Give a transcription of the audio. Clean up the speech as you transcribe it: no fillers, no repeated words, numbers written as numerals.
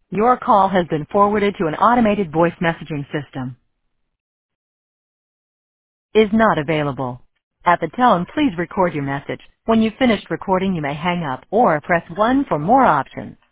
Your call has been forwarded to an automated voice messaging system. Is not available. At the tone, please record your message. When you've finished recording, you may hang up or press 1 for more options.